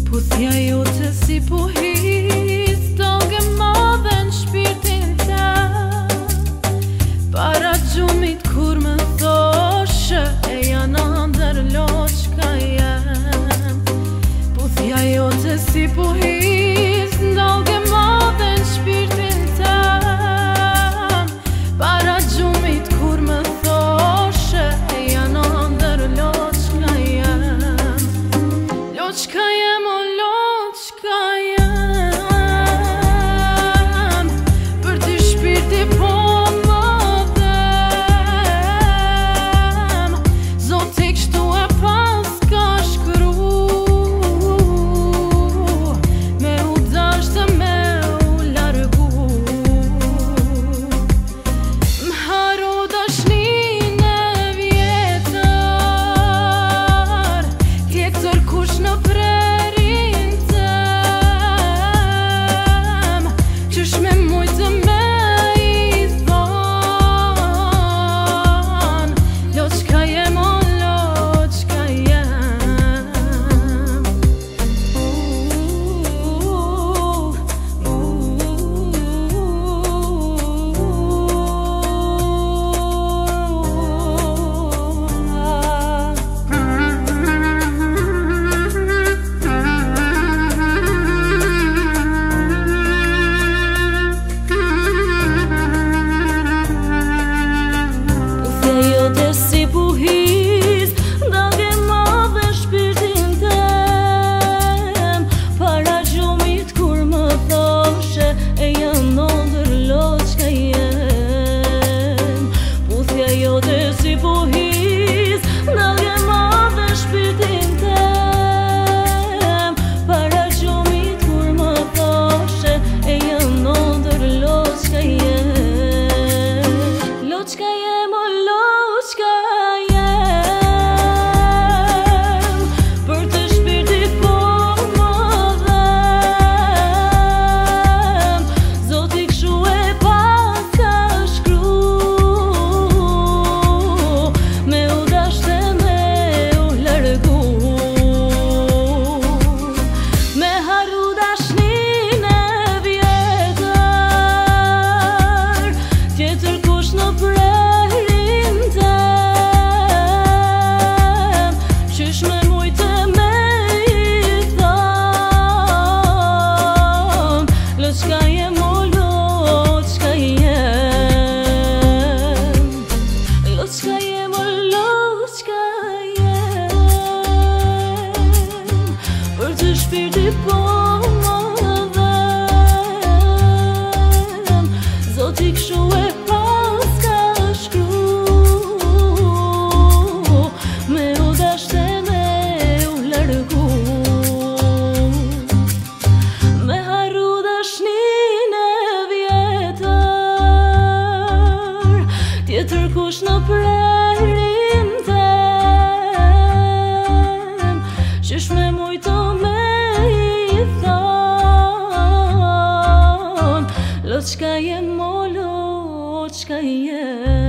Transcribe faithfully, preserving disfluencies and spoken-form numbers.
Puthja jote si puhis, dalge madhe në shpirtin tem. Para gjumit kur më thoshe, e janë ndër loqka jem. Puthja jote si puhis, dalge madhe në shpirtin tem. Para gjumit kur më thoshe, e janë ndër loqka jem. Loqka jem, o loqka jem, për ty shpirti po më dhem. Zoti kështu e pas ka shkru, me u dasht dhe me u largu. M'haru dashnin e vjetër, tjetër kush në prerin tem. Qysh me mujtë me i thon, loqka jem, o loqka jem. Si buhis, dalge madhe shpirtin tem. Para gjumit kur më thoshe, e janë ndër loqka jem. Puthja jote si buhis, dalge madhe shpirtin tem. Para gjumit kur më thoshe, e janë ndër loqka jem. Loqka jem, o loqka jem, për të shpirti po më dhem. Zoti kshu e pas ka shkru, me u dasht dhe me u largu. Me haru dashnin e vjetër, tjetër kush në prerin tem. Qysh me mujtë me i thon, loqka jem, o loqka jem. Loqka jem, o loqka jem, për të shpirti po më dhem. Zoti kshu e pas ka shkru, me u dasht dhe me u largu. Me haru dashnin e vjetër, tjetër kush në prerin tem. Qysh me mujtë me i thon, loqka jem, o loqka jem.